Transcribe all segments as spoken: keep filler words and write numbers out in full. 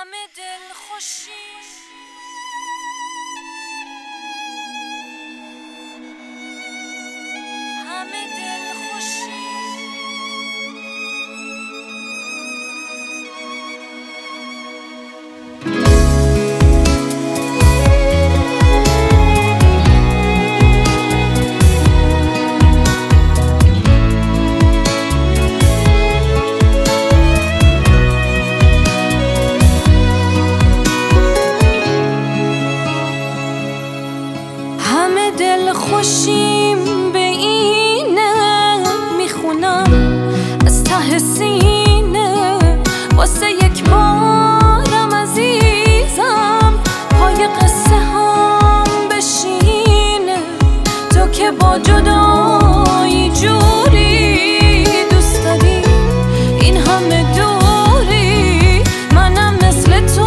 همه دل خوشی همه دل خوشی همه دل خوشیم به اینه میخونم از ته سینه واسه یک بارم عزیزم پای قصه هم بشینه تو که با جدایی جوری دوست داری این همه دوری منم مثل تو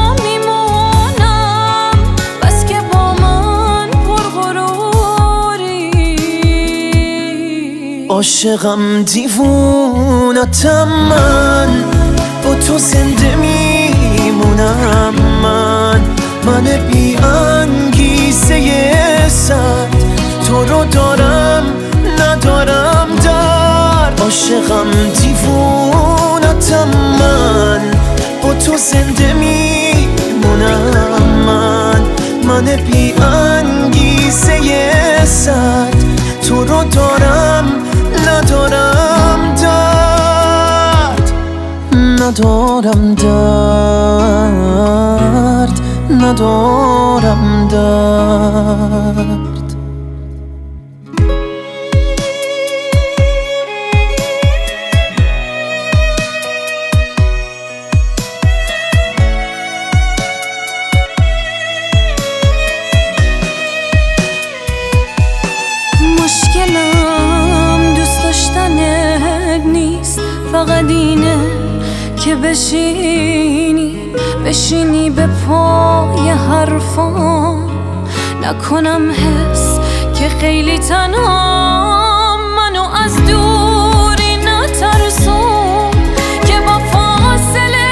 عاشقم دیوونتم من با تو زنده میمونم من من بی انگیزه صد تو رو دارم ندارم در عاشقم دیوونتم من با تو زنده میمونم من من بی انگیزه صد تو رو دارم ندارم درد ندارم درد ندارم درد مشکلم دوست داشتنت نیست فقط اینه که بشینی بشینی به پای حرفام نکنم حس که خیلی تنها منو از دوری نترسون که با فاصله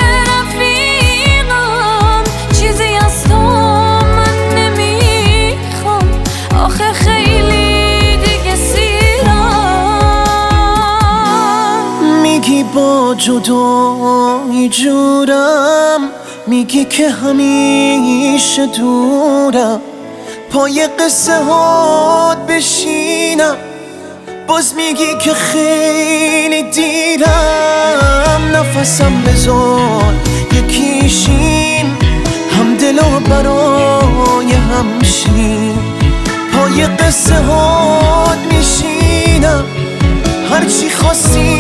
رفیقم چیزی از تو من نمیخوام آخه خیلی میگی با جدایی جورم میگی که همیشه دورم پای قصه هات بشینم باز میگی که خیلی دیرم نفسم بذار یکیشیم هم دلا برای همشیم پای قصه هات میشینم هرچی خواستی